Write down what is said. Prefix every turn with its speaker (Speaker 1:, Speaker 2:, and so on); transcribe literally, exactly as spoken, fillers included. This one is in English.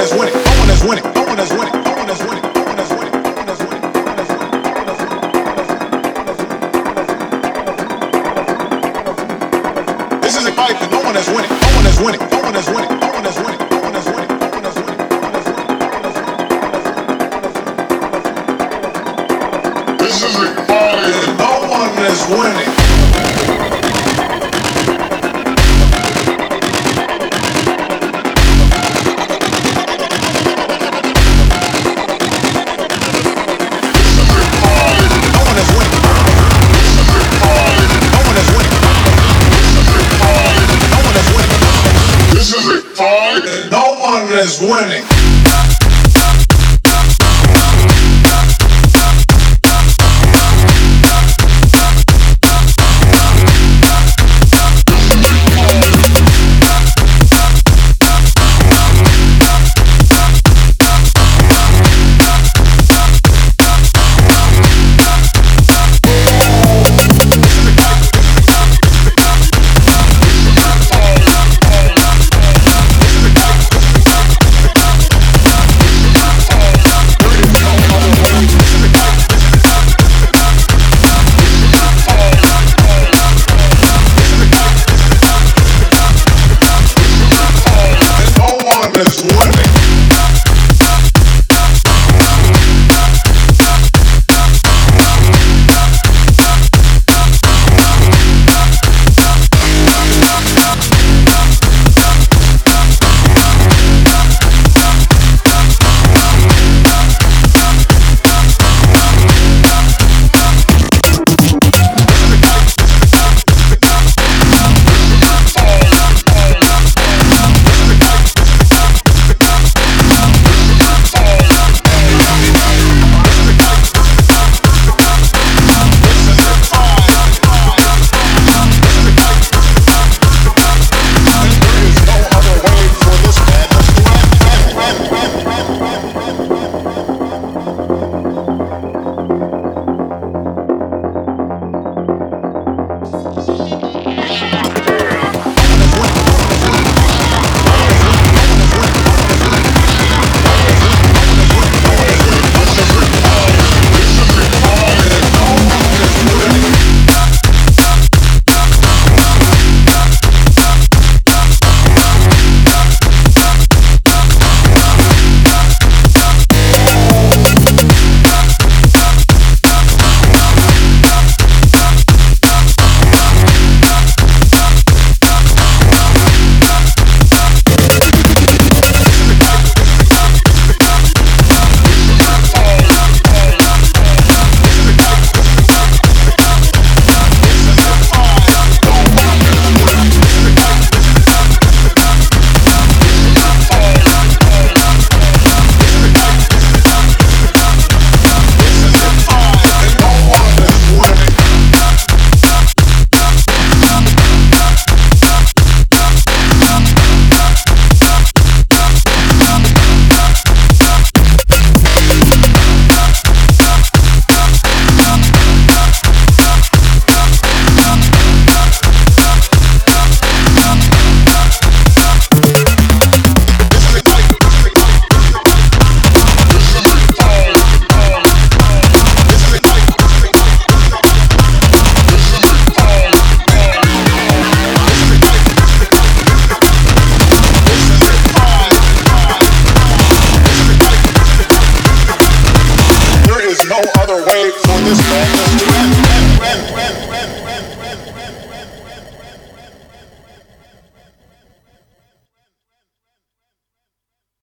Speaker 1: is winning. No one is winning. No one is winning. No one is winning. No one is winning. No one is winning. No one is winning. This is a fight that no one is winning. No one is winning. No one is winning. No one is winning. No one is winning. No one is winning. This is a fight that no one is winning. No one is winning. No other way for this man to win.